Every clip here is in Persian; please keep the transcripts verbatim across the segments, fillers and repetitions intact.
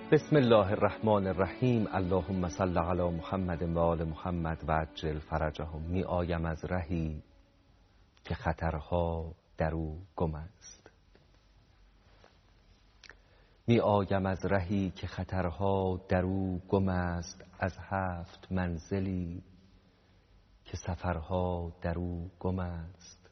بسم الله الرحمن الرحیم. اللهم صل علی محمد و آل محمد و عجل فرجهم. می آیم از رهی که خطرها در او گم است. می آیم از رهی که خطرها در او گم است، از هفت منزلی که سفرها در او گم است.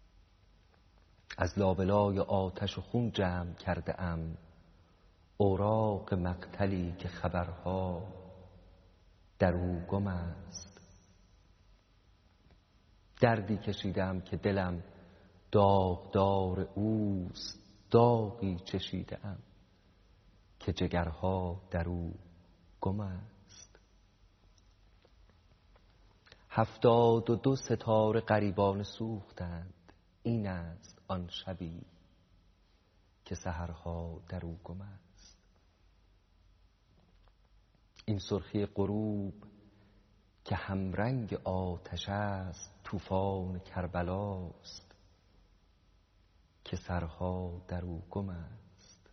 از لابلای آتش و خون جمع کرده ام اوراق مقتلی که خبرها در او گم است. دردی کشیدم که دلم داغدار اوست، داغی چشیدم که جگرها در او گم است. هفتاد و دو ستاره غریبانه سوختند، این است آن شبی که سحرها در او گم است. این سرخی غروب که همرنگ آتش است، طوفان کربلاست که سرها در او گم است.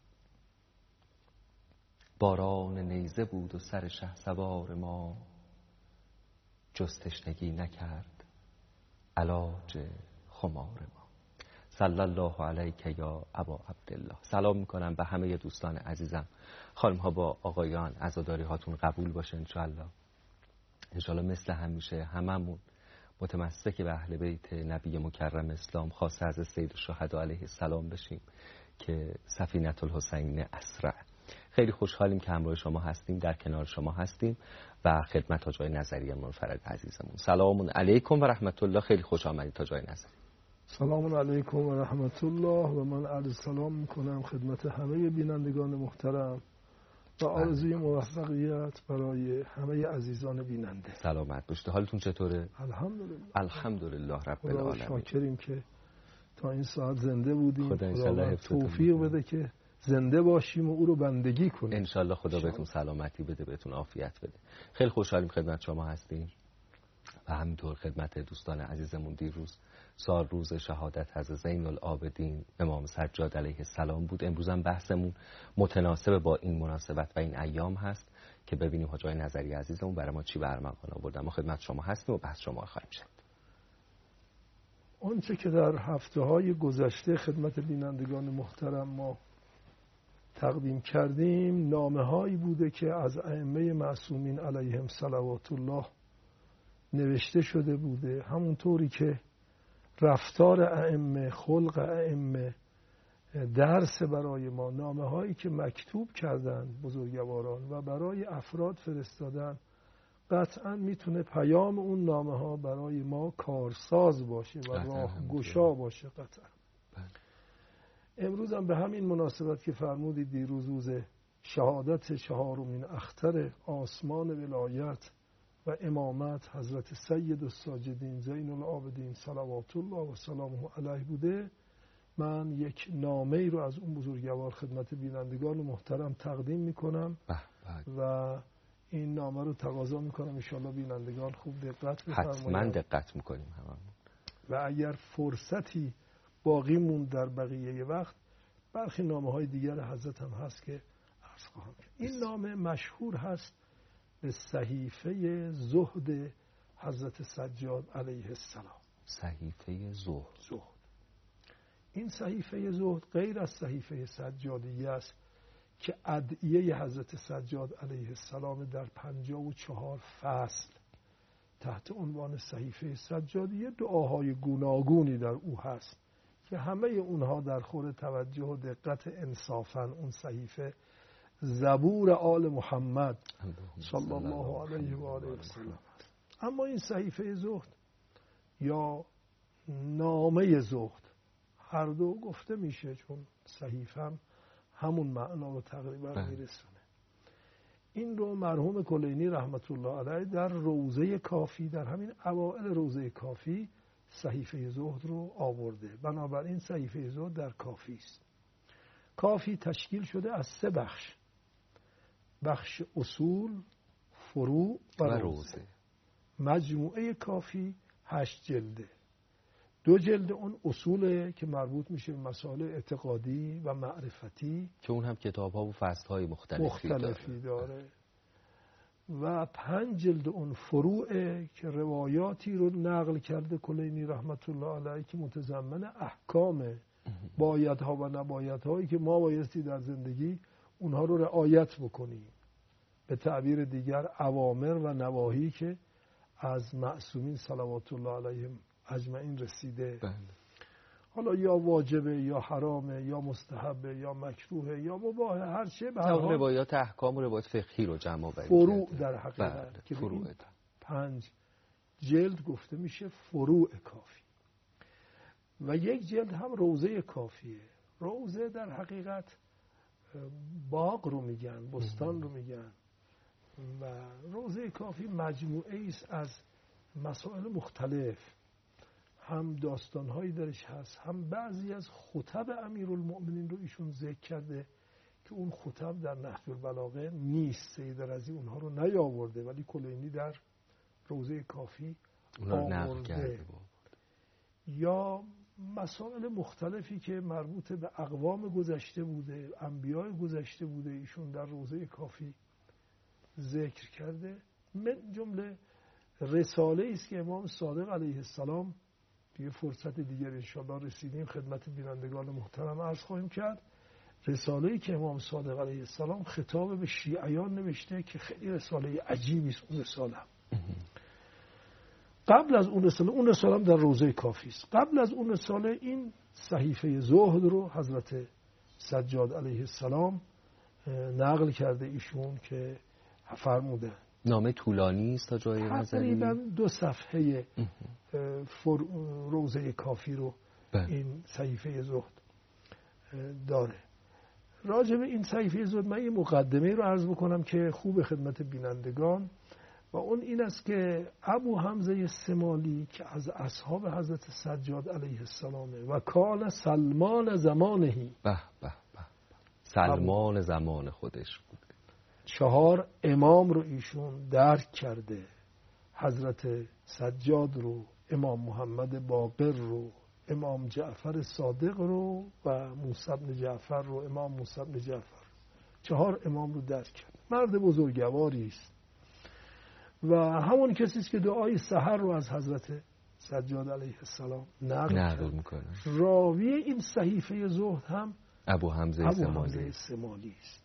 باران نیزه بود و سر شهسوار ما، جز تشنگی نکرد علاج خمار ما. صلی الله علیک یا ابا عبدالله. سلام میکنم به همه دوستان عزیزم. خانم ها با آقایان، عزاداری هاتون قبول باشه انشالله. انشالله مثل همیشه هممون متمسک به اهل بیت نبی مکرم اسلام، خاصه از سید الشهدا علیه السلام بشیم که سفینه الحسین اسرع. خیلی خوشحالیم که همراه شما هستیم، در کنار شما هستیم و خدمت حاج آقای نظری منفرد عزیزمون. سلام علیکم و رحمت الله. خیلی خوش آمدید حاج آقای نظری. سلام علیکم و رحمت الله. و من عرض سلام میکنم خدمت همه بینندگان محترم و آرزوی موفقیت برای همه عزیزان بیننده. سلامت باشید. حالتون چطوره؟ الحمدلله. الحمدلله رب العالمین. شاکریم که تا این ساعت زنده بودیم. خدا انشالله توفیق بده که زنده باشیم و او رو بندگی کنیم. انشالله خدا بهتون سلامتی بده، بهتون عافیت بده. خیلی خوشحالیم خدمت شما هستیم و همینطور خدمت دوستان عزیزمون. دیروز سال روز شهادت حضرت زین العابدین امام سجاد علیه السلام بود. امروز هم بحثمون متناسب با این مناسبت و این ایام هست که ببینیم حاج آقای نظری عزیزمون برای ما چی برمغان آوردن. ما خدمت شما هستیم و بحث شما خواهیم شد. آنچه که در هفته های گذشته خدمت بینندگان محترم ما تقدیم کردیم نامه هایی بوده که از ائمه معصومین علیهم صلوات الله نوشته شده بوده، همونطوری که رفتار ائمه، خلق ائمه درس برای ما. نامه هایی که مکتوب کردن بزرگواران و برای افراد فرستادن، قطعا میتونه پیام اون نامه ها برای ما کارساز باشه و راه گشا باشه. قطعا امروز هم به همین مناسبت که فرمودید دیروز روز شهادت چهارمین اختر آسمان ولایت و امامت حضرت سید الساجدین زین العابدین صلوات الله و سلامه علیه بوده، من یک نامه ای رو از اون بزرگوار خدمت بینندگان محترم تقدیم میکنم و این نامه رو تقاضا میکنم انشالله بینندگان خوب دقت بفرمایید. حتما دقت میکنیم هممون. و اگر فرصتی باقی موند در بقیه وقت، برخی نامه های دیگر حضرت هم هست که عرض خواهم کرد. این نامه مشهور هست به صحیفه زهد حضرت سجاد علیه السلام. صحیفه زهد. زهد. این صحیفه زهد غیر از صحیفه سجادیه است که ادعیه حضرت سجاد علیه السلام در پنجاه و چهار فصل تحت عنوان صحیفه سجادیه دعاهای گوناگونی در او هست که همه اونها در خور توجه و دقت انصافاً اون صحیفه زبور آل محمد صلی الله علیه و آله و سلم است. اما این صحیفه زهد یا نامه زهد هر دو گفته میشه، چون صحیفه هم همون معنا رو تقریبا میرسونه. این رو مرحوم کلینی رحمت الله علیه در روضه کافی، در همین اوائل روضه کافی صحیفه زهد رو آورده. بنابراین صحیفه زهد در کافی است. کافی تشکیل شده از سه بخش: بخش اصول، فروع و روضه. مجموعه کافی هشت جلده. دو جلد اون اصوله که مربوط میشه به مسائل اعتقادی و معرفتی که اون هم کتاب‌ها و فصل‌های مختلفی, مختلفی داره. داره و پنج جلد اون فروعه که روایاتی رو نقل کرده کلینی رحمت الله علیه که متضمن احکام بایدها و نبایدهایی که ما بایستی در زندگی اونها رو رعایت بکنیم، به تعبیر دیگر اوامر و نواهی که از معصومین صلوات الله علیهم اجمعین رسیده. بله. حالا یا واجبه یا حرامه یا مستحبه یا مکروهه یا مباهه، هر چه به هر حال روایات احکام و روایات فقهی رو جمع آوری فروع کرده. در حقیقت بله. که فروع پنج جلد گفته میشه فروع کافی. و یک جلد هم روضه کافیه. روضه در حقیقت باغ رو میگن، بستان رو میگن. و روضه کافی مجموعه است از مسائل مختلف، هم داستانهایی درش هست، هم بعضی از خطب امیرالمؤمنین رو ایشون ذکر کرده که اون خطب در نهج البلاغه نیست، سید رضی اونها رو نیاورده، ولی کلینی در روضه کافی آورده. یا مسائل مختلفی که مربوط به اقوام گذشته بوده، انبیاء گذشته بوده، ایشون در روضه کافی ذکر کرده. من جمله رساله است که امام صادق علیه السلام، دیگه فرصت دیگر انشاءالله رسیدیم خدمت بینندگان محترم عرض خواهیم کرد، رساله‌ای که امام صادق علیه السلام خطاب به شیعیان نوشته که خیلی رساله عجیبی است. اون رساله قبل از اون رساله اون رساله هم در روضه کافی است. قبل از اون رساله این صحیفه زهد رو حضرت سجاد علیه السلام نقل کرده ایشون که فرموده. نامه طولانی است تا جای نظری، تقریبا دو صفحه روضه کافی رو بله. این صحیفه زهد داره. راجع به این صحیفه زهد من یه مقدمه رو عرض بکنم که خوب خدمت بینندگان، و اون این است که ابو حمزه سمالی که از اصحاب حضرت سجاد علیه السلامه و کان سلمان زمانهی، به به به سلمان زمان خودش بود. چهار امام رو ایشون درک کرده، حضرت سجاد رو، امام محمد باقر رو، امام جعفر صادق رو و موسی بن جعفر رو، امام موسی بن جعفر. چهار امام رو درک کرده. مرد بزرگواری است و همون کسی است که دعای سحر رو از حضرت سجاد علیه السلام نقل میکنه. راوی این صحیفه زهد هم ابو حمزه ابو سمالی. حمزه سمالی است.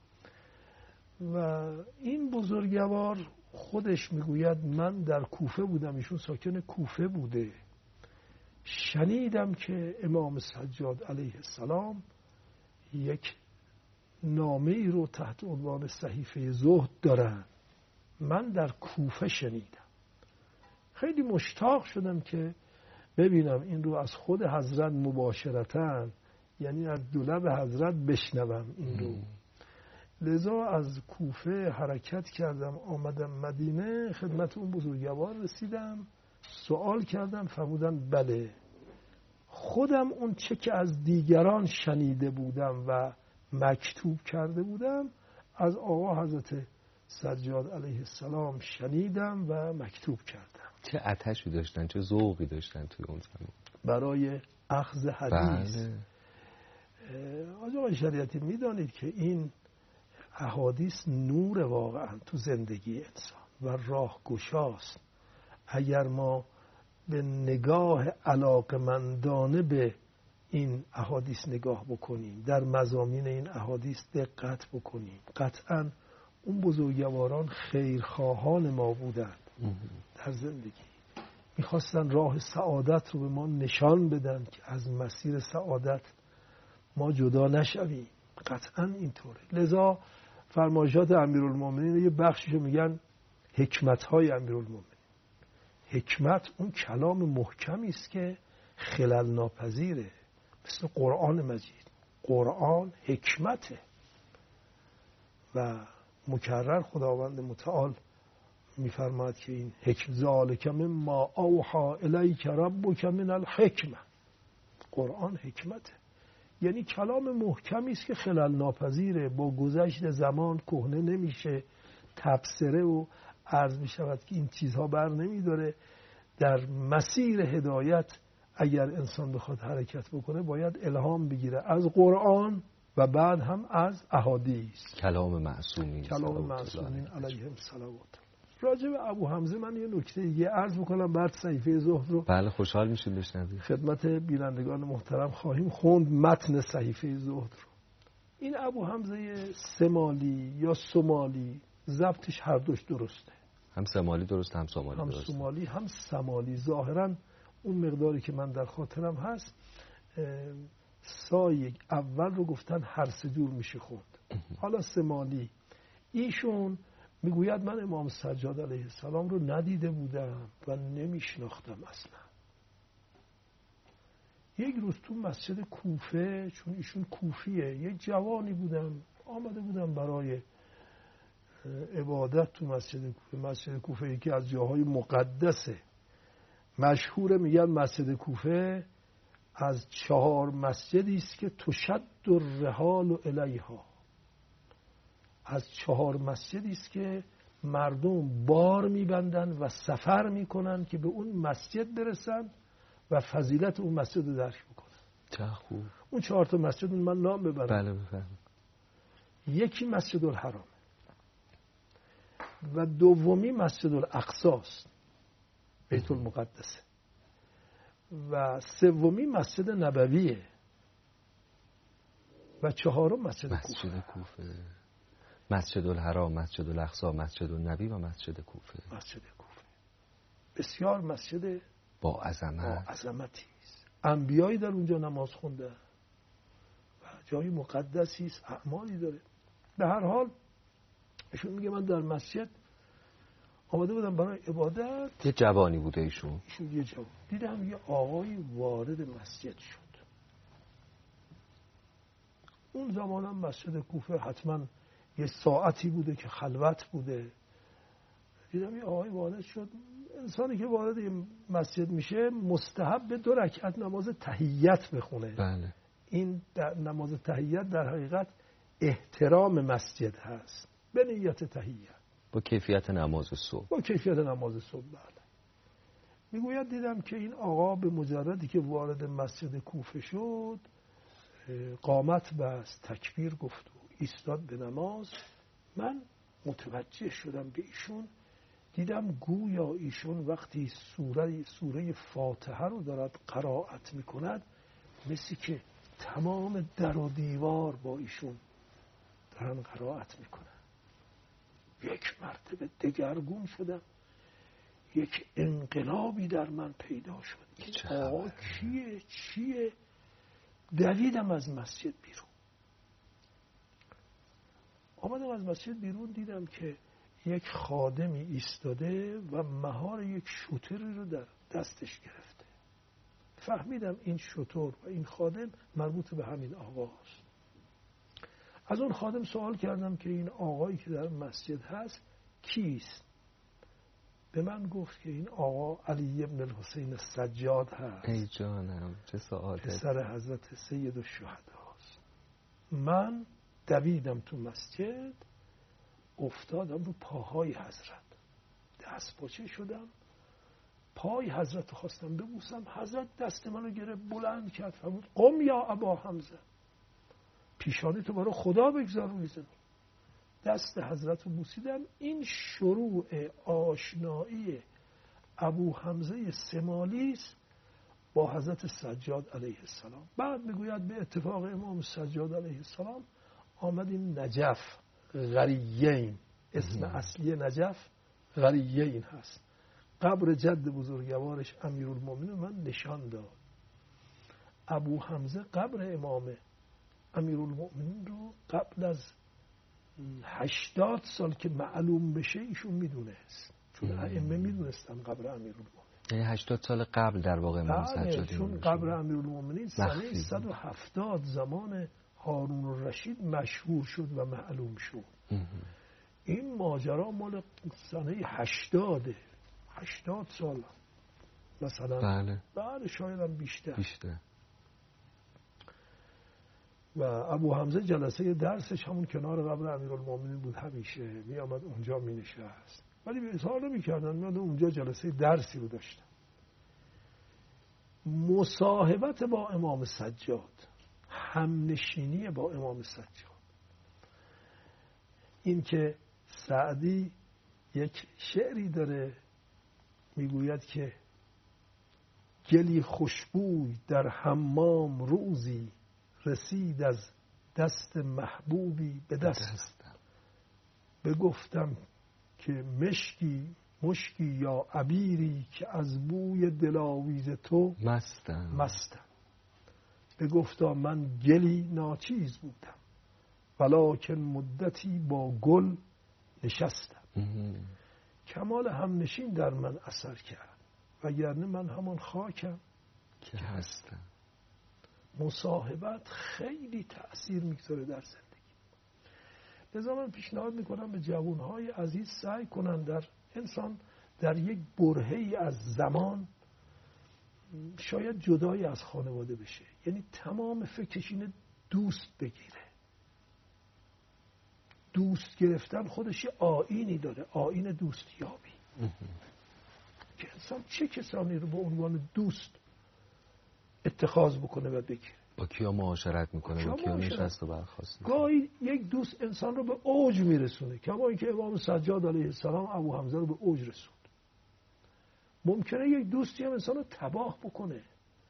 و این بزرگوار خودش میگوید من در کوفه بودم، ایشون ساکن کوفه بوده، شنیدم که امام سجاد علیه السلام یک نامه ای رو تحت عنوان صحیفه زهد دارن. من در کوفه شنیدم، خیلی مشتاق شدم که ببینم این رو از خود حضرت مباشرتاً، یعنی از دولب حضرت بشنوم این رو. لذا از کوفه حرکت کردم، آمدم مدینه، خدمت اون بزرگوار رسیدم، سوال کردم، فرمودن بله خودم اون چه که از دیگران شنیده بودم و مکتوب کرده بودم از آقا حضرت سجاد علیه السلام شنیدم و مکتوب کردم. چه آتشی داشتن، چه ذوقی داشتن توی اون زمان برای اخذ حدیث. بله. آقای شریعتی میدانید که این احادیث نور واقعا تو زندگی انسان و راه گشاست. اگر ما به نگاه علاقمندانه به این احادیث نگاه بکنیم، در مضامین این احادیث دقت بکنیم، قطعا اون بزرگواران خیرخواهان ما بودند در زندگی، میخواستن راه سعادت رو به ما نشان بدن که از مسیر سعادت ما جدا نشویم. قطعا اینطوره. لذا فرمایشات امیرالمومنین یه بخششو میگن حکمت‌های امیرالمومنین. حکمت اون کلام محکمی است که خلل ناپذیره، مثل قرآن مجید. قرآن حکمته و مکرر خداوند متعال میفرماد که این حکم ذالک مما اوحی الیک ربک من الحکمه. قرآن حکمته، یعنی کلام محکمی است که خلل ناپذیره، با گذشت زمان کهنه نمیشه، تبصره و عرض میشود که این چیزها بر نمیداره، در مسیر هدایت اگر انسان بخواد حرکت بکنه باید الهام بگیره از قرآن و بعد هم از احادیث، کلام معصومین کلام معصومین علیهم صلوات. راجع به ابو حمزه من یه نکته دیگه عرض بکنم بعد صحیفه زهد رو بله خوشحال میشیم بشنویم خدمت بینندگان محترم خواهیم خوند متن صحیفه زهد رو. این ابو حمزه سمالی یا سومالی ضبطش هر دوش درسته، هم سمالی درست هم سومالی هم درست هم سومالی هم سمالی. ظاهرا اون مقداری که من در خاطرم هست سای اول رو گفتن هر سه جور میشه خوند. حالا سمالی ایشون میگوید من امام سجاد علیه السلام رو ندیده بودم و نمیشناختم اصلا. یک روز تو مسجد کوفه، چون ایشون کوفیه، یک جوانی بودم آمده بودم برای عبادت تو مسجد کوفه. مسجد کوفه یکی از جاهای مقدسه، مشهوره، میگن مسجد کوفه از چهار مسجدی است که تشد الرحال الیها، از چهار مسجدی است که مردم بار میبندن و سفر میکنن که به اون مسجد برسن و فضیلت اون مسجد رو درک بکنن. چه خوب. اون چهار تا مسجد من نام ببرم. بله بفرمایید. یکی مسجد الحرام و دومی مسجد الاقصی است، بیت المقدسه، و سومی مسجد نبویه و چهارم مسجد, مسجد کوفه. کوفه مسجد الحرام، مسجد الاقصی، مسجد النبی و مسجد کوفه. مسجد کوفه بسیار مسجد با عظمت، با عظمتی است. انبیایی در اونجا نماز خونده و جای مقدسی است، اعمالی داره. به هر حال ایشون میگه من در مسجد آمده بودم برای عبادت. یه جوانی بوده ایشون. ایشون یه جوان. دیدم یه آقای وارد مسجد شد. اون زمان هم مسجد کوفه حتما یه ساعتی بوده که خلوت بوده. دیدم یه آقای وارد شد. انسانی که وارد یه مسجد میشه مستحب به دو رکعت نماز تحیت بخونه. بله. این در نماز تحیت در حقیقت احترام مسجد هست به نیت تحیت، با کیفیت نماز صبح. با کیفیت نماز صبح. بله. میگوید دیدم که این آقا به مجردی که وارد مسجد کوفه شد قامت بست، تکبیر گفت و ایستاد به نماز. من متوجه شدم به ایشون، دیدم گویا ایشون وقتی سوره سوره فاتحه رو دارد قرائت میکند مثل که تمام در و دیوار با ایشون دارن قرائت میکنن. یک مرتبه دگرگون شدم، یک انقلابی در من پیدا شد. این آقا کیه چیه؟ دویدم از مسجد بیرون. آمدم از مسجد بیرون دیدم که یک خادمی ایستاده و مهار یک شتری رو در دستش گرفته. فهمیدم این شتر و این خادم مربوط به همین آقاست. از اون خادم سوال کردم که این آقایی که در مسجد هست کیست؟ به من گفت که این آقا علی ابن الحسین السجاد هست. ای جانم چه سعادت. پسر حضرت سید الشهدا است. من دویدم تو مسجد، افتادم رو پاهای حضرت، دست پاچه شدم، پای حضرت رو خواستم ببوسم. حضرت دست منو گرفت بلند کرد فرمود قم یا ابا حمزه، پیشانی تو برای خدا بگذار روی زمین. دست حضرت رو بوسیدم. این شروع آشنایی ابو حمزه سمالی است با حضرت سجاد علیه السلام. بعد میگوید به اتفاق امام سجاد علیه السلام آمدیم نجف غریین، اسم اصلی نجف غریین هست. قبر جد بزرگوارش امیرالمومنین من نشان داد. ابو حمزه قبر امام امیرالمومنین رو قبل از هشتاد سال که معلوم بشه ایشون میدونست، چون ائمه میدونستن قبر امیرالمومنین. یعنی هشتاد سال قبل در واقع امام سجاد. چون قبر امیرالمومنین سنه صد و هفتاد زمان هارون الرشید مشهور شد و معلوم شد. این ماجرا مال سنه هشتاده، هشتاد سال مثلا. بله. بعد شاید هم بیشتر. بیشتر. و ابو حمزه جلسه درسش همون کنار قبر امیرالمومنین بود، همیشه می آمد اونجا می نشست، ولی اظهار نمی کردن. می آمد اونجا جلسه درسی رو داشتن. مصاحبت با امام سجاد، همنشینی با امام سجاد. این که سعدی یک شعری داره میگوید که گلی خوشبوی در حمام روزی رسید از دست محبوبی به دستم، بگفتم که مشکی مشکی یا عبیری که از بوی دلاویز تو مستم مستم. بگفتا من گلی ناچیز بودم ولکن مدتی با گل نشستم. کمال همنشین در من اثر کرد وگرنه من همان خاکم که هستم. مصاحبت خیلی تأثیر میگذاره در زندگی. لذا من پیشنهاد میکنم به جوانهای عزیز سعی کنن در انسان در یک برهه‌ای از زمان شاید جدای از خانواده بشه، یعنی تمام فکرش اینه دوست بگیره. دوست گرفتن خودش آیینی داره، آیین دوستیابی، که انسان چه کسانی رو به عنوان دوست اتخاذ بکنه و بگیره. با کیا معاشرت میکنه، با کیا نشست و برخاست میکنه. گاهی یک دوست انسان رو به اوج میرسونه، کما اینکه امام سجاد علیه السلام ابو حمزه رو به اوج رسوند. ممکنه یک دوستی هم انسان رو تباه بکنه.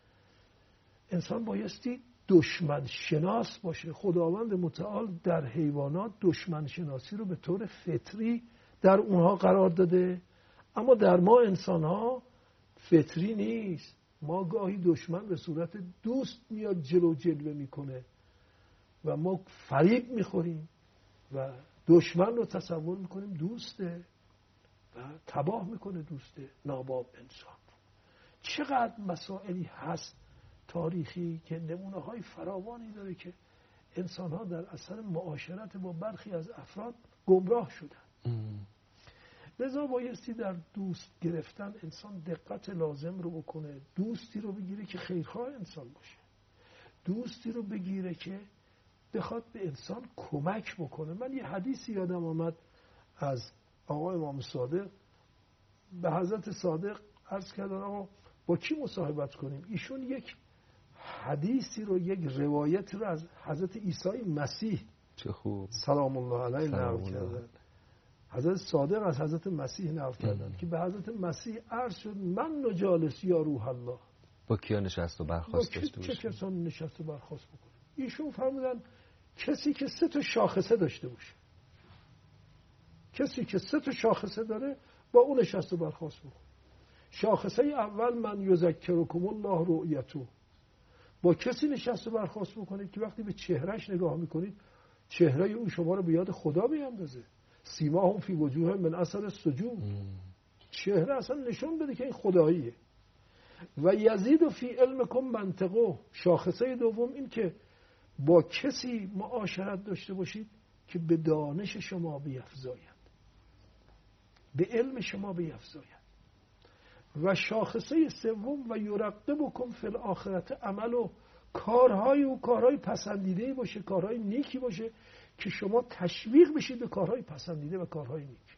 انسان بایستی دشمن شناس باشه. خداوند متعال در حیوانات دشمن شناسی رو به طور فطری در اونها قرار داده، اما در ما انسان ها فطری نیست. ما گاهی دشمن به صورت دوست میاد جلو جلوه میکنه و ما فریب میخوریم و دشمن رو تصور میکنیم دوسته و تباه میکنه دوسته ناباب انسان. چقدر مسائلی هست تاریخی که نمونه های فراوانی داره که انسان ها در اثر معاشرت با برخی از افراد گمراه شدن. لذا بایستی در دوست گرفتن انسان دقت لازم رو بکنه. دوستی رو بگیره که خیرخواه انسان باشه، دوستی رو بگیره که بخواد به انسان کمک بکنه. من یه حدیثی یادم آمد از آقا امام صادق. به حضرت صادق عرض کردن آقا با کی مصاحبت کنیم؟ ایشون یک حدیثی رو، یک روایتی رو از حضرت عیسی مسیح چه خوب سلام الله علیه نقل کردن. حضرت صادق از حضرت مسیح نقل کردن که به حضرت مسیح عرض شد من نجالس یا روح الله، با کیا نشست و برخاست داشته باشه؟ چه کسان نشست و برخاست بکنه؟ ایشون فرمودن کسی که سه تا شاخصه داشته باشه. کسی که سه تا شاخصه داره با اون نشست و برخاست بکنه. شاخصه اول من یذکرکم الله رؤیته، با کسی نشست و برخاست بکنید که وقتی به چهرهش نگاه میکنید چهره اون شما رو به یاد خدا میاندازه. سیماهم فی وجوههم من اثر السجود. چهره اصلا نشون بده که این خداییه. و یزید فی علمکم منطقه، شاخصه دوم این که با کسی معاشرت داشته باشید که به دانش شما بیفزاید، به علم شما بیفزاید. و شاخصه سوم و یرقبکم فی الاخرة عمل، و کارهای و کارهای پسندیده باشه، کارهای نیکی باشه که شما تشویق بشید به کارهای پسندیده و کارهای نیک.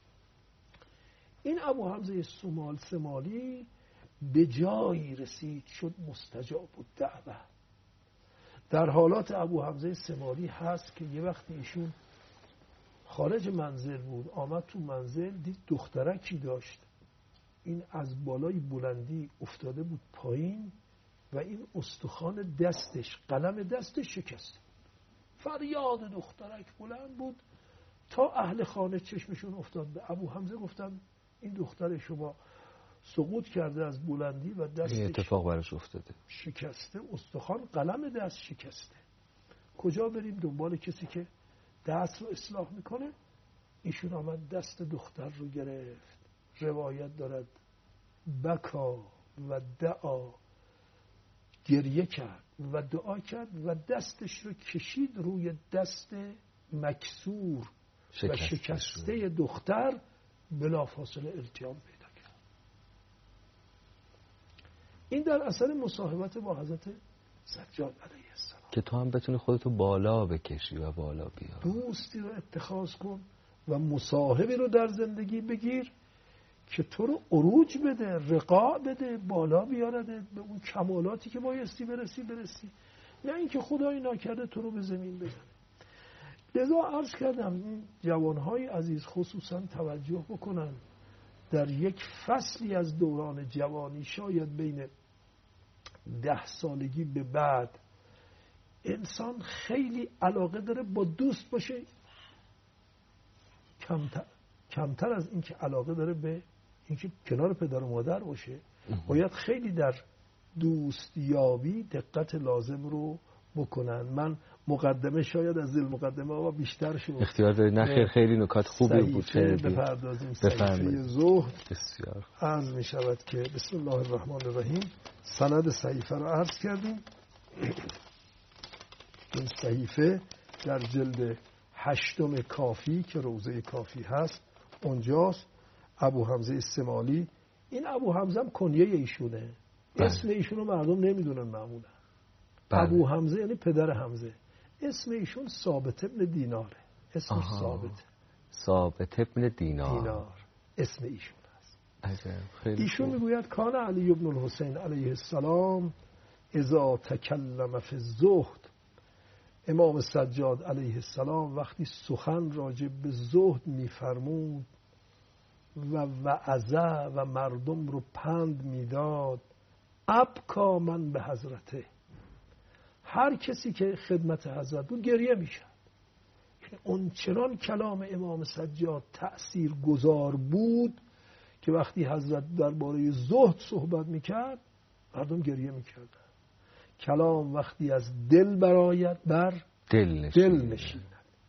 این ابو حمزه سمال سمالی به جایی رسید شد مستجاب الدعوه. در حالات ابو حمزه سمالی هست که یه وقتی ایشون خارج منزل بود، آمد تو منزل دید دخترکی داشت، این از بالای بلندی افتاده بود پایین و این استخوان دستش، قلم دستش شکسته. فریاد دخترک بلند بود تا اهل خانه چشمشون افتاد به ابو حمزه. گفتن این دختر شما سقوط کرده از بلندی و دستش اتفاق براش افتاده، شکسته، استخوان قلم دست شکسته. کجا بریم دنبال کسی که دست رو اصلاح میکنه؟ ایشون آمد دست دختر رو گرفت. روایت دارد بکا و دعا، گریه کرد و دعا کرد و دستش رو کشید روی دست مکسور و شکسته دختر، بلافاصله التیام پیدا کرد. این در اثر مصاحبت با حضرت سجاد علیه السلام که تو هم بتونی خودتو بالا بکشی و بالا بیاری. دوستی رو اتخاذ کن و مصاحبی رو در زندگی بگیر که تو رو عروج بده، رقاع بده، بالا بیارده، به اون کمالاتی که بایستی برسی برسی، نه اینکه خدای ناکرده تو رو به زمین بزنه. لذا عرض کردم این جوانهای عزیز خصوصا توجه بکنن، در یک فصلی از دوران جوانی، شاید بین ده سالگی به بعد، انسان خیلی علاقه داره با دوست باشه، کمتر کمتر از اینکه علاقه داره به اینکه کنار پدر و مادر باشه. باید خیلی در دوستیابی دقت لازم رو بکنن. من مقدمه شاید از دل مقدمه ها بیشتر شد، اختیار دارید. نه خیر، خیلی نکات خوبی بود. بپردازیم. صحیفه زهد بسیار عرض می شود که بسم الله الرحمن الرحیم سند صحیفه رو عرض کردیم. این صحیفه در جلد هشتم کافی که روضه کافی هست اونجاست. ابو حمزه السمالی، این ابو حمزه هم کنیه ایشونه. بله. اسم ایشونو مردم نمیدونن معمولا. بله. ابو حمزه یعنی پدر حمزه. اسم ایشون ثابت ابن دیناره. اسمش ثابت ثابت ابن دینار. دینار اسم ایشون هست. خیلی ایشون میگوید کان علی ابن الحسین علیه السلام اذا تکلم فی الزهد، امام سجاد علیه السلام وقتی سخن راجع به زهد میفرمود و وعظه و مردم رو پند میداد، ابکا من به حضرته، هر کسی که خدمت حضرت بود گریه میشد. یعنی اون چنان کلام امام سجاد تأثیر گذار بود که وقتی حضرت درباره زهد صحبت میکرد مردم گریه میکردن. کلام وقتی از دل برآید بر دل نشیند.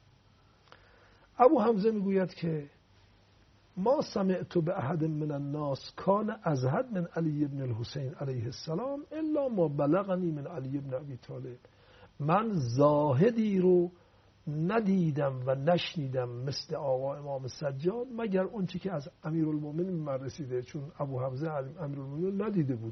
ابو حمزه میگوید که ما سمعت به احد من الناس کان ازهد من علی ابن الحسین علیه السلام الا ما بلغنی من علی ابن ابی طالب. من زاهدی رو ندیدم و نشنیدم مثل آقا امام سجاد مگر اون چی که از امیرالمومنین من رسیده، چون ابو حمزه امیرالمومنین ندیده بود.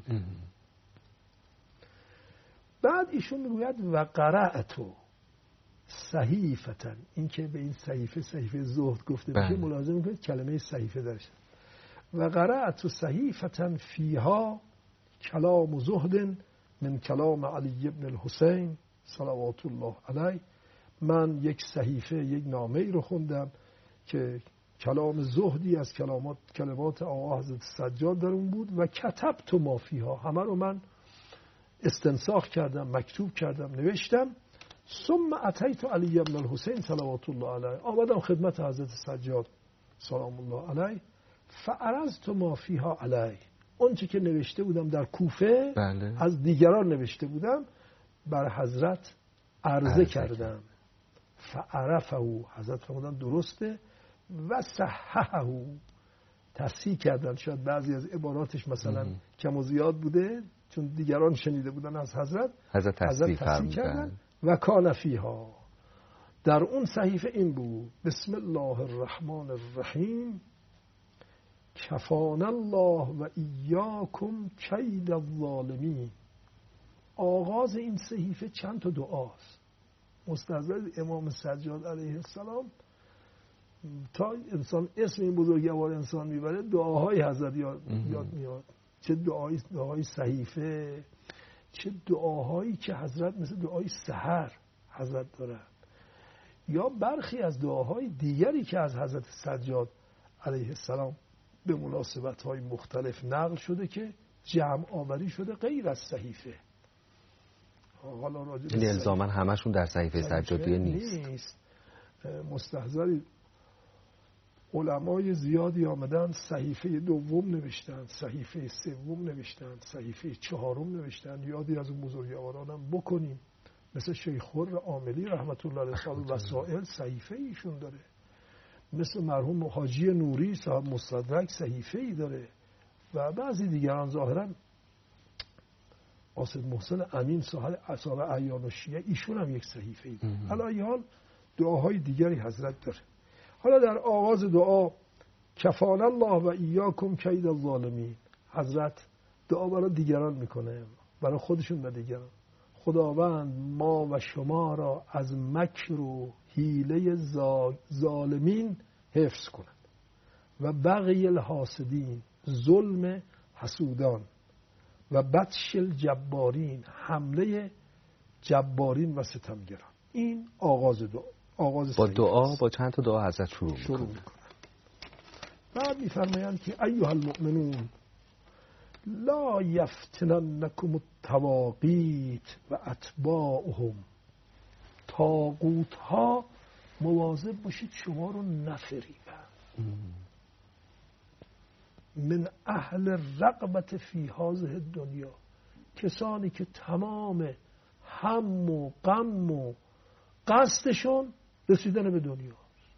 بعد ایشون میگوید و قرأتو صحیفتن، این که به این صحیفه صحیفه زهد گفته میشه ملاحظه میکنید کلمه صحیفه درش. و قرأتو صحیفتن فیها کلام زهد من کلام علی ابن الحسین صلوات الله علیه. من یک صحیفه، یک نامه ای رو خوندم که کلام زهدی از کلمات کلمات آقا حضرت سجاد در اون بود و کتبت ما فیها، همه رو من استنساخ کردم، مکتوب کردم، نوشتم. ثم اتیت علی ابن الحسین صلوات الله علیه، آمدم خدمت حضرت سجاد سلام الله علیه. فعرضت ما فیها علیه، اون چی که نوشته بودم در کوفه بله. از دیگران نوشته بودم بر حضرت عرضه کردم. فعرفه، حضرت فرمودن درسته، و صححه، تصحیح کردن. شاید بعضی از عباراتش مثلا مم. کم و زیاد بوده چون دیگران شنیده بودن از حضرت، حضرت تصحیح کردن. و کان فیها، در اون صحیفه این بود بسم الله الرحمن الرحیم کفانا الله و ایاکم کید الظالمین. آغاز این صحیفه چند تا دعاست مستحضر امام سجاد علیه السلام. تا انسان اسم این بزرگوار انسان میبره دعاهای حضرت یاد, یاد میاد. چه دعای دعای صحیفه، چه دعاهایی که حضرت مثل دعای سحر حضرت دارن، یا برخی از دعاهای دیگری که از حضرت سجاد علیه السلام به مناسبت‌های مختلف نقل شده که جمع آوری شده غیر از صحیفه. حالا راجع به الزاما همشون در صحیفه سجادیه نیست. نیست. مستحضر علمای زیادی آمدن صحیفه دوم نوشتن، صحیفه سوم نوشتن، صحیفه چهارم نوشتن. یادی از اون بزرگوارانم بکنیم مثل شیخ خر عاملی رحمت الله علیه صاحب وسائل صحیفه ایشون داره، مثل مرحوم حاجی نوری صاحب مستدرک صحیفه ای داره و بعضی دیگران ظاهرا قاصد محسن امین صاحب اصحاب اعیان و شیعه ایشون هم یک صحیفه ای داره. علی حال دعاهای دیگری حضرت داره. حالا در آغاز دعا کفانا الله و ایاکم کید الظالمین، حضرت دعا برای دیگران میکنه، برای خودشون و دیگران. خداوند ما و شما را از مکر و حیله ظالمین حفظ کند و بغی الحاسدین، ظلم حسودان، و بطش الجبارین، حمله جبارین و ستمگران. این آغاز دعا، آغاز با دعا با چند تا دعا حضرت شروع شروع میکنن. میکنن. بعد میفرمایند که ایها المؤمنون لا یفتننکم الطواغیت و اتباعهم. طاغوت ها مواظب باشید شما رو نفریبن. من اهل رغبت فی هذه دنیا، کسانی که تمام هم و غم و قصدشون رسیدن به دنیا.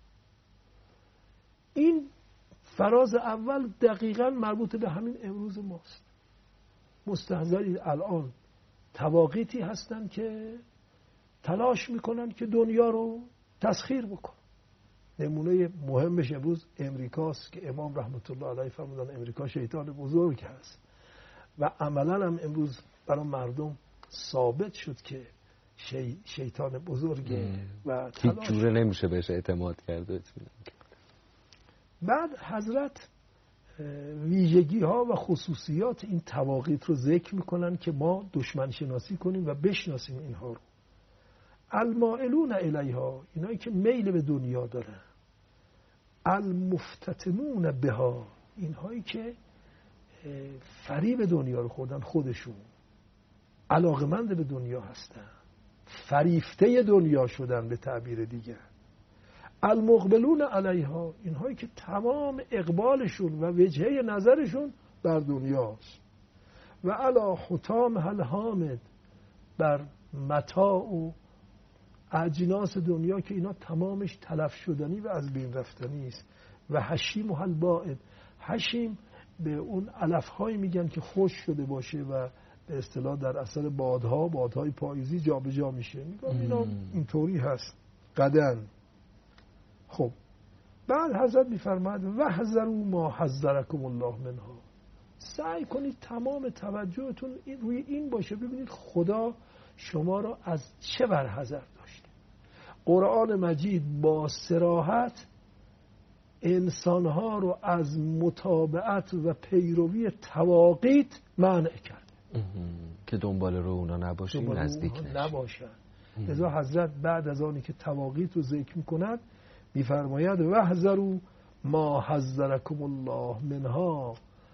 این فراز اول دقیقاً مربوط به همین امروز ماست. مستحضرید الان طواغیتی هستن که تلاش میکنن که دنیا رو تسخیر بکن. نمونه مهمش امروز امریکاست که امام رحمت الله علیه فرمودن امریکا شیطان بزرگ هست و عملاً هم امروز برای مردم ثابت شد که شی... شیطان بزرگه و هیچ جوره نمیشه بهش اعتماد کرد. بعد حضرت ویژگی ها و خصوصیات این طواغیت رو ذکر میکنن که ما دشمن شناسی کنیم و بشناسیم اینها رو. المائلون الیها، اینایی که میل به دنیا دارن. المفتتنون بها، اینهایی که فریب دنیا رو خوردن خودشون، علاقمند به دنیا هستن، فریفته دنیا شدن به تعبیر دیگر. المقبلون علیها، اینهایی که تمام اقبالشون و وجهه نظرشون بر دنیاست. و علی حطام الحامد، بر متاع و اجناس دنیا که اینا تمامش تلف شدنی و از بین رفتنی است. و حشیم و البائد، حشیم به اون علف‌هایی میگن که خوش شده باشه و به اصطلاح در اثر بادها بادهای پاییزی جابجا جا میشه. میگم اینا اینطوری هست قدن. خب بعد حضرت میفرماد وحذروا ما حذرکم الله منها، سعی کنید تمام توجهتون روی این باشه ببینید خدا شما را از چه برحذر داشته. قرآن مجید با صراحت انسانها رو از متابعت و پیروی طواغیت منع کرده که دنبال رو اونا نباشیم، نزدیک نباشن. لذا حضرت بعد از آنی که طواغیت رو ذکر میکند میفرماید وحذروا ما حذرکم الله منها،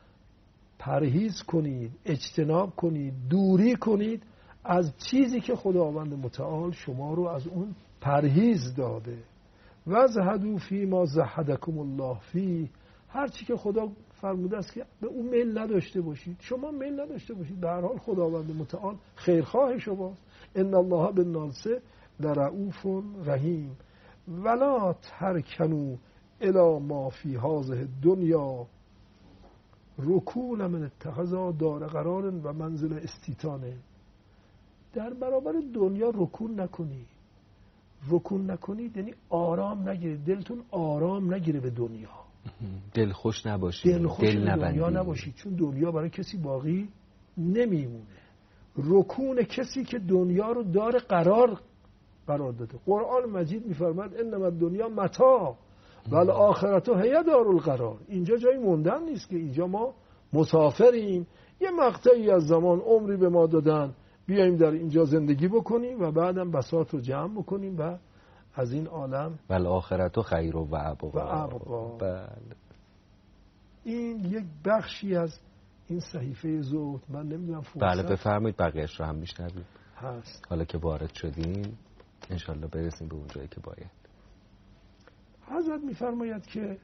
پرهیز کنید، اجتناب کنید، دوری کنید از چیزی که خداوند متعال شما رو از اون پرهیز داده. وزهدوا فی ما زهدکم الله فی، هر چی که خدا فرموده است که به اون میل نداشته باشید، شما میل نداشته باشید. به هر حال خداوند متعال خیرخواه شماست. ان الله بالناس لرؤوف رحیم ولا ترکنوا الی ما فی هذه الدنیا رکون من اتخذا دار قرار و منزل استیطانه. در برابر دنیا رکون نکنید. رکون نکنید یعنی آرام نگیرید، دلتون آرام نگیره به دنیا، دل خوش نباشید، دل خوش دل به دنیا نباشید، چون دنیا برای کسی باقی نمیمونه. رکون کسی که دنیا رو دار قرار قرار داده. قرآن مجید میفرماید انما الدنیا متاع و الاخرة هی دار القرار. اینجا جای موندن نیست که اینجا ما مسافریم، یه مقطعی از زمان عمری به ما دادن بیاییم در اینجا زندگی بکنیم و بعدم بساط رو جمع بکنیم و از این عالم و الاخرة خیر و ابقا. و ابقا. بله. این یک بخشی از این صحیفه زهد. من نمیدونم فرصت بله بفرمایید بقیه‌اش رو هم میشنویم هست. حالا که وارد شدیم انشالله برسیم به اون جایی که باید. حضرت میفرماید که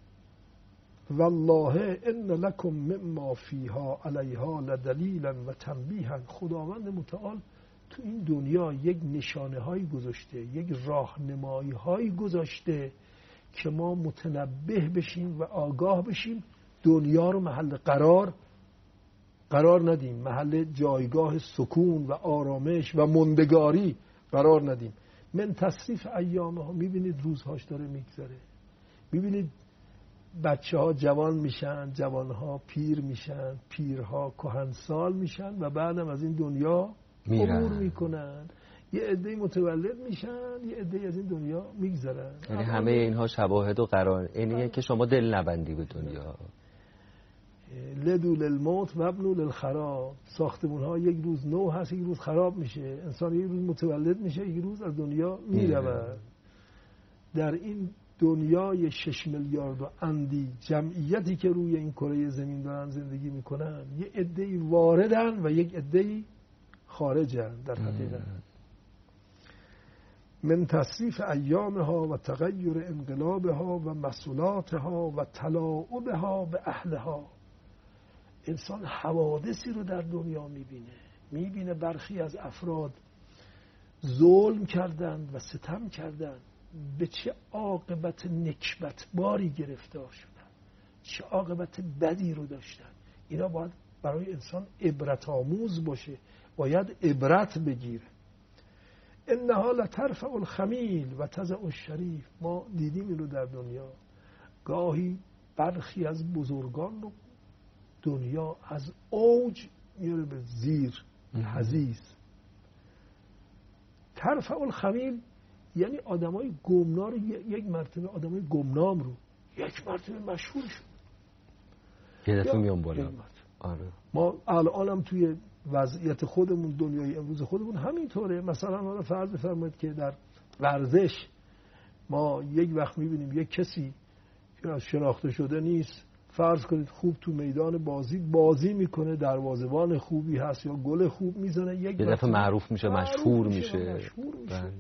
والله ان لکم مما فیها علیها لدلیلا و تنبیها، خداوند متعال تو این دنیا یک نشانه هایی گذاشته، یک راهنمایی هایی گذاشته که ما متنبه بشیم و آگاه بشیم، دنیا رو محل قرار قرار ندیم، محل جایگاه سکون و آرامش و مندگاری قرار ندیم. من تصریف ایامه ها، میبینید روزهاش داره میگذره، میبینید بچه ها جوان میشن، جوان ها پیر میشن، پیرها کهنسال میشن و بعدم از این دنیا عبور میکنن. یه عده‌ای متولد میشن، یه عده‌ای از این دنیا میگذرن. یعنی همه اینها شواهد و قرائن اینیه که شما دل نبندی به دنیا. لدو للموت و ابنو للخراب. ساختمون ها یک روز نو هست، یک روز خراب میشه. انسان یک روز متولد میشه، یک روز از دنیا میرود. در این دنیای شش میلیارد و اندی جمعیتی که روی این کره زمین دارن زندگی میکنن، یه عده‌ای واردن و یک عده‌ای خارجن. در حقیقت من تصریف ایامها و تغییر انقلابها و مسئولاتها و تلاعبها به اهلها. انسان حوادثی رو در دنیا میبینه، میبینه برخی از افراد ظلم کردند و ستم کردند، به چه عاقبت نکبتباری گرفتار شدن، چه عاقبت بدی رو داشتن. اینا باید برای انسان عبرت آموز باشه، باید عبرت بگیره. انها لترفع الخمیل و تضع الشریف. ما دیدیم این رو در دنیا، گاهی برخی از بزرگان رو دنیا از اوج میاره به زیر حضیض. ترفع الخمیل یعنی آدمای گمنام رو یک مرتبه، آدمای گمنام رو یک مرتبه مشهور شد، یه دفعه میان بالا. آره. ما الانم توی وضعیت خودمون، دنیای امروز خودمون همینطوره. مثلا حالا فرض بفرمایید که در ورزش ما یک وقت میبینیم یک کسی که از شناخته شده نیست، فرض کنید خوب تو میدان بازی بازی میکنه، دروازه‌بان خوبی هست یا گل خوب میزنه، یک یه دفعه معروف میشه، مشهور میشه. مشهور میشه.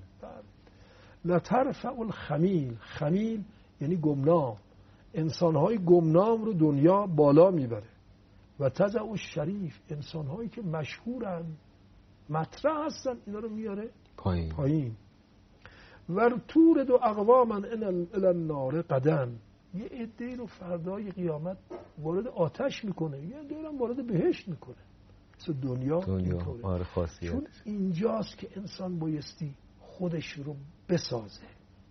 لترفع الخمیل. خمیل یعنی گمنام. انسان‌های گمنام رو دنیا بالا میبره. و تضع الشریف. انسان‌هایی که مشهورن، مطرح هستن، اینا رو میاره پایین. پایین. و تورد و اقواما الی النار قدن. یه عده‌ای رو فردای قیامت وارد آتش میکنه، یه عده‌ای رو وارد بهشت میکنه. مثل دنیا دنیا آره خاصیت. چون اینجاست که انسان بایستی خودش رو بسازه.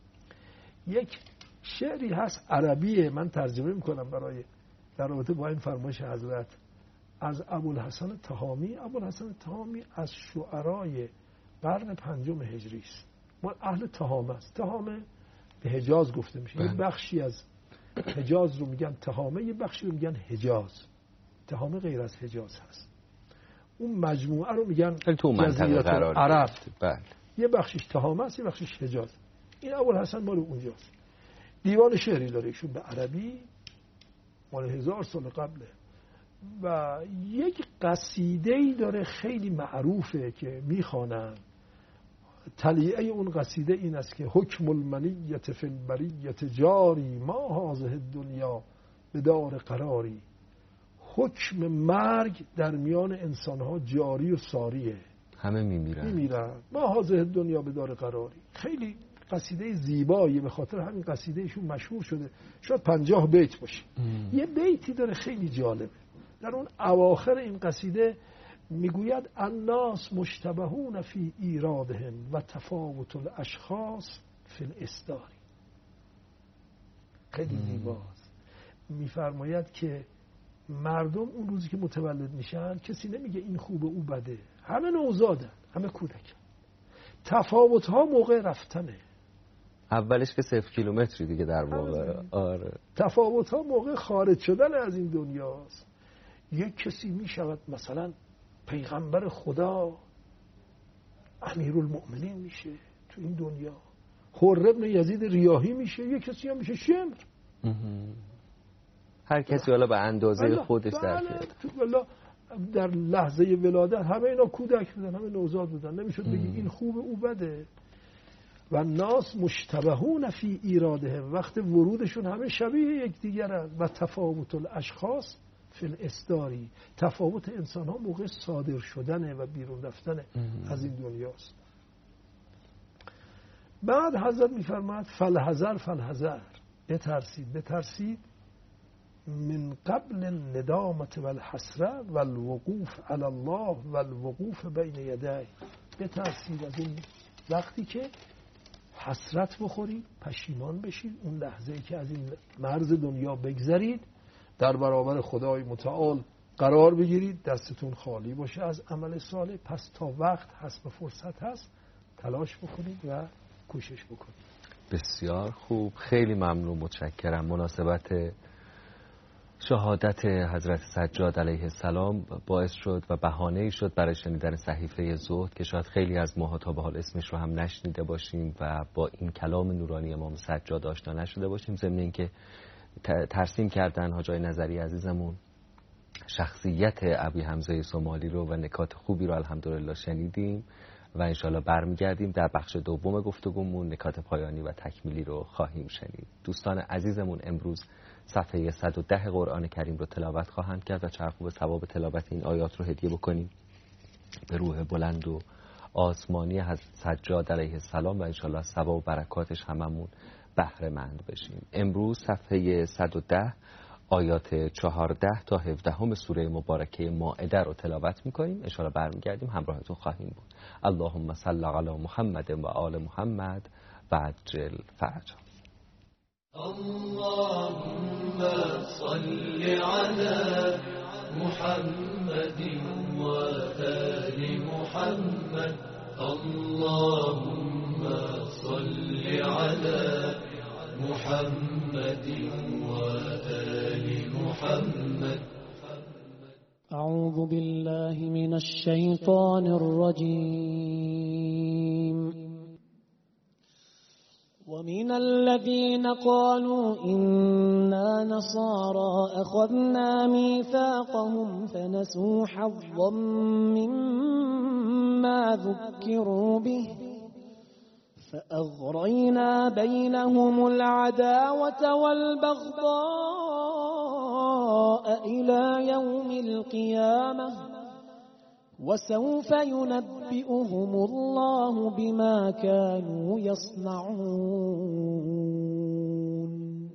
یک شعری هست عربیه، من ترجمه میکنم برای در رابطه با این فرمایش حضرت، از ابوالحسن تهامی. ابوالحسن تهامی از شعرای قرن پنجم هجری است. ما اهل تهامه است. تهامه به حجاز گفته میشه. یه بخشی از حجاز رو میگن تهامه، یه بخشی رو میگن حجاز. تهامه غیر از حجاز هست. اون مجموعه رو میگن جزیره عرب. بله. یه بخشش تهامه است، یه بخشش حجاز. این ابوالحسن مال اونجاست. دیوان شعری داره ایشون به عربی، مال هزار سال قبله. و یک قصیده‌ای داره خیلی معروفه که میخوانن. تلیعه اون قصیده این است که حکم المنیت فی البریت جاری ما هذه الدنیا به دار قراری. حکم مرگ در میان انسانها جاری و ساریه، همه میمیرن میمیرن. ما هذه الدنیا به دار قراری. خیلی قصیده زیباییه، به خاطر همین قصیده ایشون مشهور شده. شاید پنجاه بیت باشه. ام. یه بیتی داره خیلی جالبه. در اون اواخر این قصیده میگوید الناس مشتبهون فی ایرادهم و تفاوت الاشخاص فی الاصدار. خیلی زیباست. میفرماید که مردم اون روزی که متولد میشن کسی نمیگه این خوبه او بده، همه نوزادن، همه کودکن. تفاوت ها موقع رفتنه. اولش که صفر کیلومتری دیگه در واقع. آره. تفاوت ها موقع خارج شدن از این دنیاست. یک کسی میشود مثلا پیغمبر خدا، امیرالمؤمنین میشه تو این دنیا، حر ابن یزید ریاحی میشه، یک کسی هم میشه شمر. هر کسی حالا به اندازه خودش درکه. والله در لحظه ولادت همه اینا کودک بودن، همه نوزاد بودن، نمیشد بگی این خوبه او بده. و ناس مشتبهون فی ایراده، وقت ورودشون همه شبیه یکدیگرن. و تفاوت الاشخاص فی الاصداری. تفاوت انسان ها موقع صادر شدن و بیرون رفتن از این دنیاست. بعد حضرت میفرماد فالحذر فالحذر، بترسید بترسید من قبل الندامت والحسره والوقوف علی الله والوقوف بین یدیه. بترسید از این وقتی که حسرت بخورید، پشیمان بشید، اون لحظه‌ای که از این مرز دنیا بگذرید، در برابر خدای متعال قرار بگیرید، دستتون خالی باشه از عمل صالح. پس تا وقت هست و فرصت هست تلاش بکنید و کوشش بکنید. بسیار خوب، خیلی ممنون، متشکرم. مناسبت شهادت حضرت سجاد علیه السلام باعث شد و بهانه‌ای شد برای شنیدن صحیفه زهد که شاید خیلی از ماها تا به حال اسمش رو هم نشنیده باشیم و با این کلام نورانی امام سجاد آشنا نشده باشیم. ضمن اینکه ترسیم کردن حاج آقای نظری عزیزمون شخصیت ابی حمزه صومالی رو و نکات خوبی رو الحمدلله شنیدیم و انشالله برمیگردیم در بخش دوم گفتگومون نکات پایانی و تکمیلی رو خواهیم شنید. دوستان عزیزمون امروز صفحه صد و ده قرآن کریم رو تلاوت خواهند کرد و چرخو به ثواب تلاوت این آیات رو هدیه بکنیم به روح بلند و آسمانی حضرت سجاد علیه السلام و انشالله ثواب و برکاتش هممون بهره مند بشیم. امروز صفحه صد و ده آیات چهارده تا هفده سوره مبارکه مائده رو تلاوت میکنیم. انشالله برمیگردیم همراهتون خواهیم بود. اللهم صل علی محمد و آل محمد و عجل فرجهم. اللهم صل على محمد و آل محمد. اللهم صل على محمد و آل محمد. أعوذ بالله من الشيطان الرجيم. ومن الذين قالوا إنا نصارى أخذنا ميثاقهم فنسوا حظا مما ذكروا به فأغرينا بينهم العداوة والبغضاء إلى يوم القيامة وسوف ينبئهم الله بما كانوا يصنعون.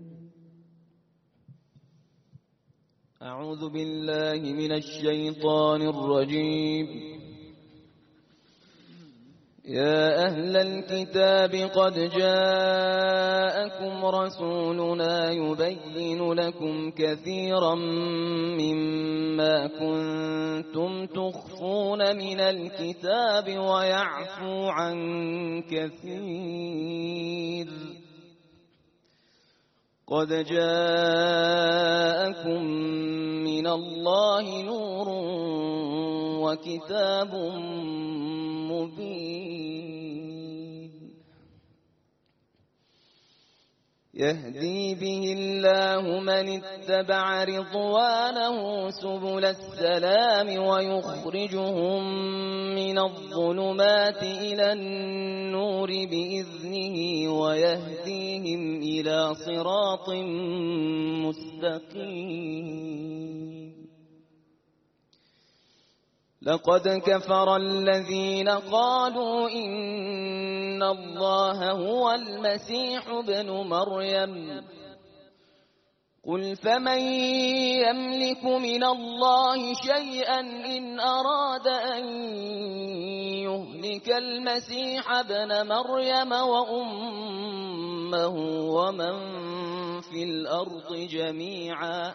أعوذ بالله من الشيطان الرجيم. يا أهل الكتاب قد جاءكم رسولنا يبين لكم كثيرا مما كنتم تخفون من الكتاب ويعفو عن كثير. قد جاءكم من الله نور وكتاب مبين يهدي به الله من اتبع رضوانه سبل السلام ويخرجهم من الظلمات إلى النور بإذنه ويهديهم إلى صراط مستقيم. لقد كفر الذين قالوا إن الله هو المسيح ابن مريم. قل فمن يملك من الله شيئا إن أراد أن يهلك المسيح ابن مريم وأمه ومن في الأرض جميعا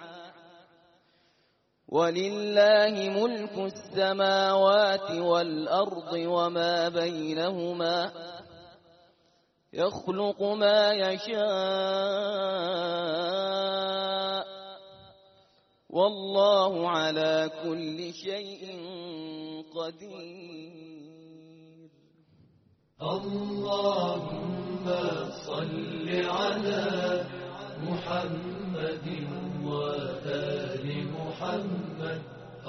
ولله ملك السماوات والأرض وما بينهما يخلق ما يشاء والله على كل شيء قدير. اللهم صل على محمد وآل محمد.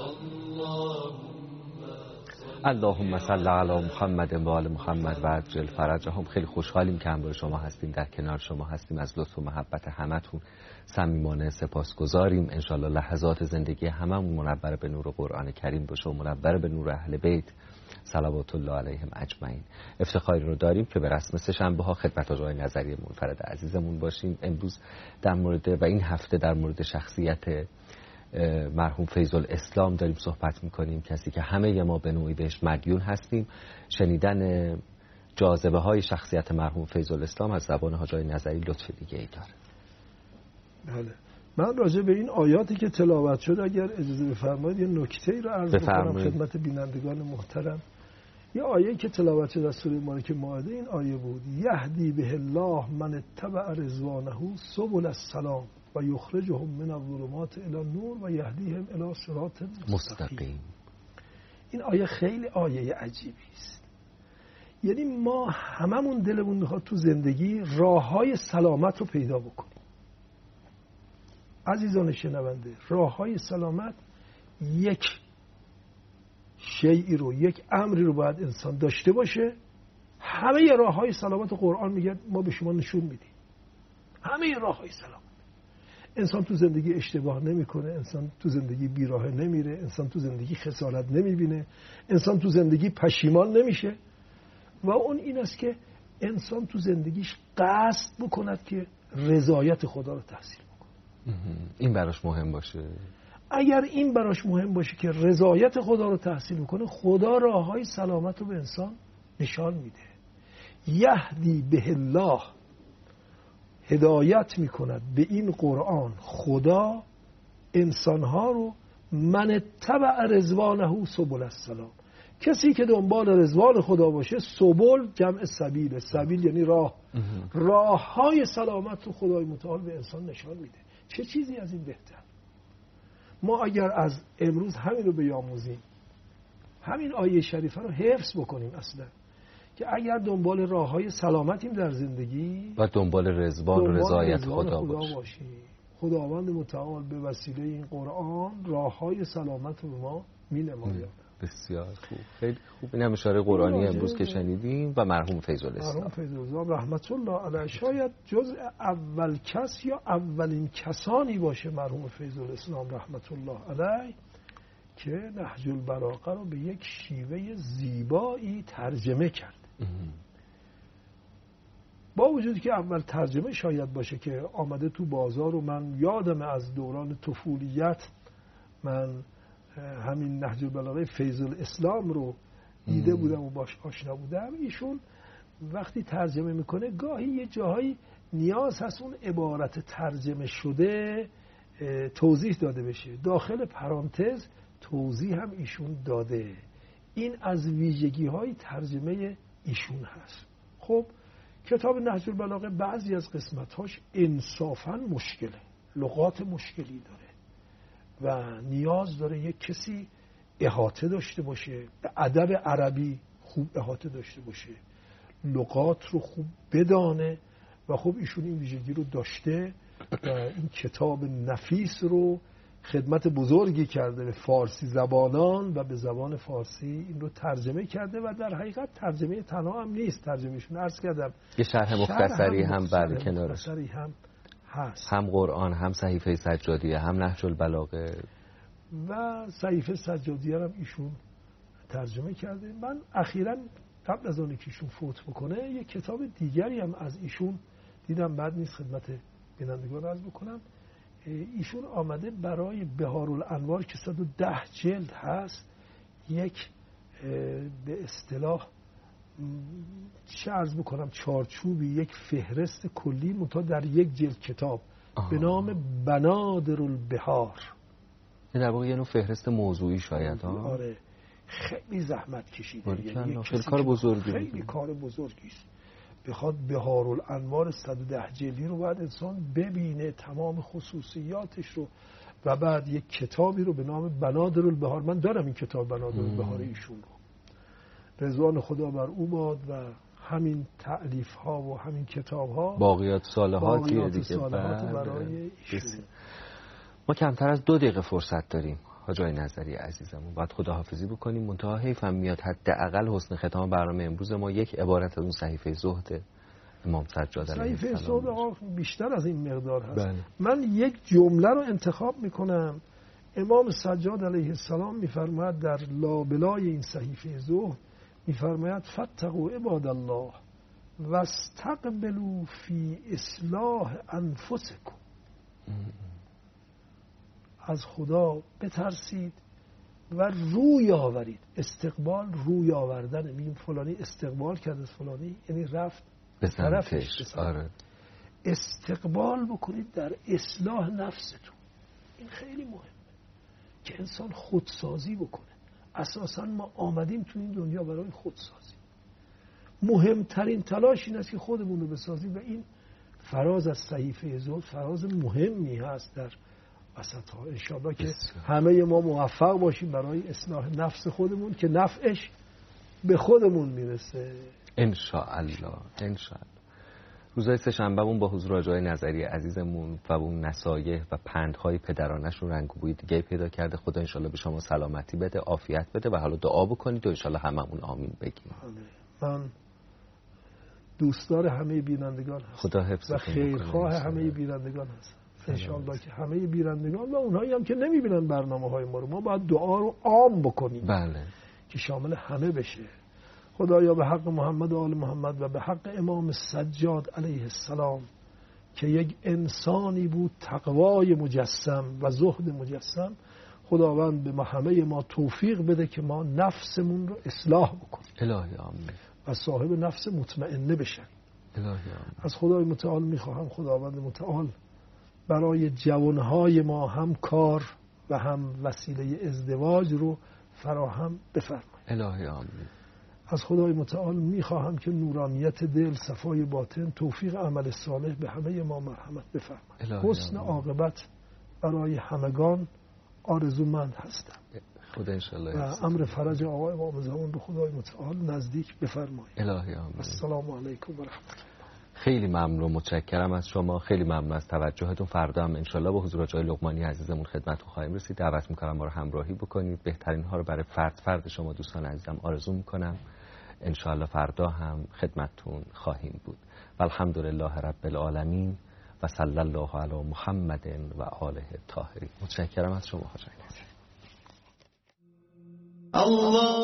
اللهم صل علی محمد و آل محمد و عجل فرجهم. خیلی خوشحالیم که همراه شما هستیم، در کنار شما هستیم. از لطف و محبت همتون صمیمانه سپاسگزاریم. انشالله لحظات زندگی هممون منور به نور قرآن کریم باشه و منور به نور اهل بیت صلوات الله علیهم اجمعین. افتخاری رو داریم که به رسم سه‌شنبه ها خدمت آقای نظری منفرد عزیزمون باشیم. امروز در مورد و این هفته در مورد شخصیت مرحوم فیض الاسلام داریم صحبت میکنیم، کسی که همه ما به نوعی بهش مدیون هستیم. شنیدن جاذبه های شخصیت مرحوم فیض الاسلام از زبان حاج آقای نظری لطف دیگه ای داره. بله، من راجع به این آیاتی که تلاوت شد اگر اجازه بفرمایید یه نکته ای رو عرض بکنم خدمت بینندگان محترم. یه آیه که تلاوت شده از سوره مبارکه مائده این آیه بود: یهدی به الله من اتبع رضوانه سبل السلام و یخرجهم من الظلمات الی النور و یهدیهم الی صراط مستقیم. این آیه خیلی آیه عجیبی است. یعنی ما هممون دلمون میخواد تو زندگی راههای سلامت رو پیدا بکنیم. عزیزان شنونده، راههای سلامت یک شیئی رو، یک امری رو باید انسان داشته باشه. همه راههای سلامت قرآن میگه ما به شما نشون میدیم. همه راههای سلامت. انسان تو زندگی اشتباه نمیکنه، انسان تو زندگی بیراهه نمیره، انسان تو زندگی خسارت نمیبینه، انسان تو زندگی پشیمان نمیشه. و اون این است که انسان تو زندگیش قصد بکند که رضایت خدا رو تحصیل بکنه. این براش مهم باشه. اگر این براش مهم باشه که رضایت خدا رو تحصیل بکنه، خدا راههای سلامت رو به انسان نشان میده. یهدی به الله، هدایت میکند به این قرآن خدا انسانها رو، من اتبع رضوانه سبل السلام، کسی که دنبال رضوان خدا باشه. سبل جمع سبیل، سبیل یعنی راه. راه های سلامت رو خدای متعال به انسان نشان میده. چه چیزی از این بهتر؟ ما اگر از امروز همین رو بیاموزیم، همین آیه شریفه رو حفظ بکنیم اصلا، که اگر دنبال راه های سلامتیم در زندگی و دنبال رضوان و رضایت خدا, خدا باشیم باشی. خداوند متعال به وسیله این قرآن راه های سلامت رو ما می نماید. بسیار خوب، خیلی خوب. این هم اشاره قرآنی امروز که شنیدیم و مرحوم فیض الاسلام مرحوم فیض الاسلام رحمت الله علیه شاید جز اول کس یا اولین کسانی باشه مرحوم فیض الاسلام رحمت الله علیه که نهج البلاغه رو به یک شیوه زیبایی ترجمه کرد. با وجودی که اول ترجمه شاید باشه که آمده تو بازار و من یادم از دوران طفولیت من همین نهج البلاغه فیض الاسلام رو دیده بودم و باش آشنا بودم. ایشون وقتی ترجمه میکنه گاهی یه جاهایی نیاز هست اون عبارت ترجمه شده توضیح داده بشه. داخل پرانتز توضیح هم ایشون داده. این از ویژگی های ترجمه ایشون هست. خب کتاب نهج البلاغه بعضی از قسمت‌هاش انصافاً مشکله، لغات مشکلی داره و نیاز داره یک کسی احاطه داشته باشه، به ادب عربی خوب احاطه داشته باشه، لغات رو خوب بدانه و خب ایشون این ویژگی رو داشته و این کتاب نفیس رو خدمت بزرگی کرده به فارسی زبانان و به زبان فارسی این رو ترجمه کرده و در حقیقت ترجمه تنها هم نیست، ترجمهشون عرض کردم یه شرح مختصری هم بر کنارش هم هست، هم قرآن، هم صحیفه سجادیه، هم نهج البلاغه و صحیفه سجادیه هم ایشون ترجمه کرده. من اخیراً قبل از آنکه ایشون فوت بکنه یک کتاب دیگری هم از ایشون دیدم، بعد نیست خدمت بینندگان عرض بکنم. ایشون آمده برای بهارالانوار که صد و ده جلد هست یک به اصطلاح چه عرض بکنم چارچوبی، یک فهرست کلی متا در یک جلد کتاب آه. به نام بنادر البحار. این در واقع یه نوع فهرست موضوعی شاید ها؟ آره خیلی زحمت کشیده، یعنی خیلی کار بزرگی، خیلی کار بزرگی است. بخواد بهارالانوار صد و ده جلدی رو باید انسان ببینه، تمام خصوصیاتش رو، و بعد یک کتابی رو به نام بنادر البحار. من دارم این کتاب بنادر البحار ایشون رو، رضوان خدا بر او باد و همین تألیف ها و همین کتاب ها باقیات صالحاتی باقیات دیگه صالحات برای ایشون. ما کمتر از دو دقیقه فرصت داریم حاجی نظری عزیزمون، باید خداحافظی بکنیم. منتها حیفم میاد حداقل حسن ختام برنامه امروز ما یک عبارت از اون صحیفه زهد امام سجاد علیه السلام. صحیفه زهد بیشتر از این مقدار هست. بله. من یک جمله رو انتخاب میکنم. امام سجاد علیه السلام میفرماید در لابلای این صحیفه زهد، میفرماید فاتقوا عباد الله واستقبلوا فی اصلاح انفسکم. از خدا بترسید و روی آورید. استقبال روی آوردن، میگیم فلانی استقبال کرد از فلانی یعنی رفت به طرفش. آره. استقبال بکنید در اصلاح نفستون. این خیلی مهمه که انسان خودسازی بکنه. اساسا ما آمدیم تو این دنیا برای خودسازی. مهمترین تلاش این است که خودمون رو بسازیم و این فراز از صحیفه زهد فراز مهمی هست در وسط ها. انشاءالله که همه ما موفق باشیم برای اصلاح نفس خودمون که نفعش به خودمون میرسه انشاءالله. انشاءالله. روزهای سه‌شنبهمون با حضور آقای نظری عزیزمون و اون نصایح و پندهای پدرانشون رنگ و بوی دیگه پیدا کرده. خدا انشاءالله به شما سلامتی بده، عافیت بده و حالا دعا بکنید و انشاءالله هممون آمین بگیم. من دوستدار همه بینندگان هستم خدا حفظتون و خیرخواه همه بینندگان هستم. انشاءالله که همه بینندگان و اونهایی هم که نمیبینن برنامه‌های ما رو، ما باید دعا رو عام بکنیم. بله. که شامل همه بشه. خدایا به حق محمد و آل محمد و به حق امام سجاد علیه السلام که یک انسانی بود تقوای مجسم و زهد مجسم، خداوند به ما همه ما توفیق بده که ما نفسمون رو اصلاح بکنیم. الهی آمین. و صاحب نفس مطمئنه بشن. الهی آمین. از خدای متعال میخواهم خداوند متعال برای جوانهای ما هم کار و هم وسیله ازدواج رو فراهم بفرمایید. الهی آمین. از خدای متعال میخواهم که نورانیت دل، صفای باطن، توفیق عمل صالح به همه ما مرحمت بفرمایید. حسن عاقبت برای همگان آرزومند هستم. خدا انشاءالله. و امر فرج آقای امام زمان به خدای متعال نزدیک بفرمایید. الهی آمین. السلام علیکم و رحمت الله. خیلی ممنون، متشکرم از شما، خیلی ممنون از توجهتون. فردا هم انشالله با حضور آقای لقمانی عزیزمون خدمتتون خواهیم رسید. دعوت میکنم ما رو همراهی بکنید. بهترین ها رو برای فرد فرد شما دوستان عزیزم آرزو میکنم. انشالله فردا هم خدمتتون خواهیم بود. و الحمدلله رب العالمین و صلی الله علی محمد و آله الطاهرین. متشکرم از شما حاج. الله